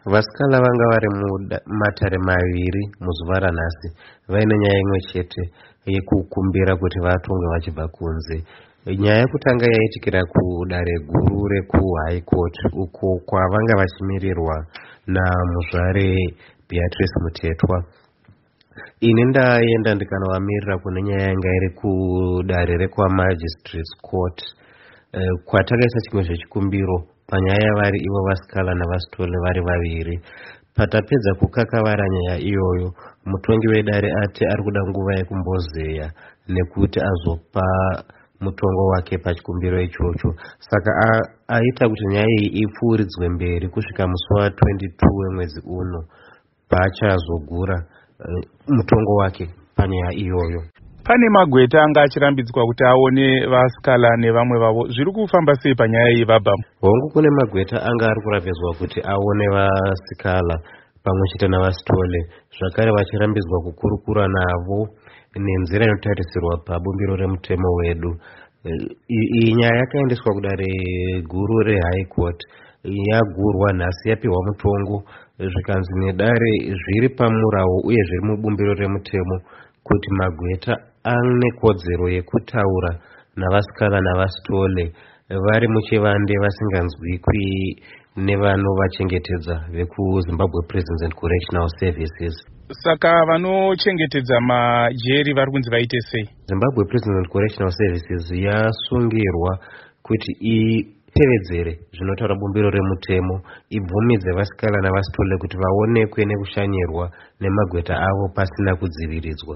Vasikala vanga vari mumatare maviri muzuva ranhasi vaine nyaya imwe chete yekukumbira kuti vatongwe vachibva kunze. Nyaya yekutanga yaitikira kudare guru rekuhigh court uko kwavanga vachimirirwa namuzvare Beatrice Mutetwa. Ini ndaenda ndikanovamirira kune nyaya yanga iri kudare rekwaMagistrates Court kwatakaisa chimwe zvechikumbiro panyaya yavari ivo Vasikala naVasitole vari vaviri. Patapedza kukakavara nyaya iyoyo, mutongi wedare ati ari kuda nguva yekumbozeya nekuti azopa mutongo wake pachikumbiro ichocho. Saka aita kuti nyaya iyi ipfuuridzwe mberi kusvika musi wa22 wemwedzi uno paachazogura mutongo wake panyaya iyoyo. Pane magweta anga achirambidzwa kuti aone Vasikala nevamwe vavo. Zviri kufamba sei panyaya iyi vabva? Hongu kune magweta anga ari kuratidzwa kuti aone Vasikala pamwe chete naVasitole, zvakare vachirambidzwa kukurukura navo nenzira inotarisirwa pabumbiro remutemo wedu. Iyi nyaya yakaendeswa kudare guru reHigh Court, yagurwa nhasi yapihwa mutongo, zvikanzi nedare zviri pamurawo uye zviri mubumbiro remutemo kuti magweta ane kodzero yekutaura naVasikala naVasitole vari muchivande vasinganzwikwi nevanovachengetedza vekuZimbabwe Prisons and Correctional Services. Saka vanochengetedza majeri vari kunzi vaite sei? Zimbabwe Prisons and Correctional Services yasungirwa kuti itevedzere zvinotaura bumbiro remutemo, ibvumidze Vasikala naVasitole kuti vaonekwe nekushanyirwa nemagweta avo pasina kudziviridzwa.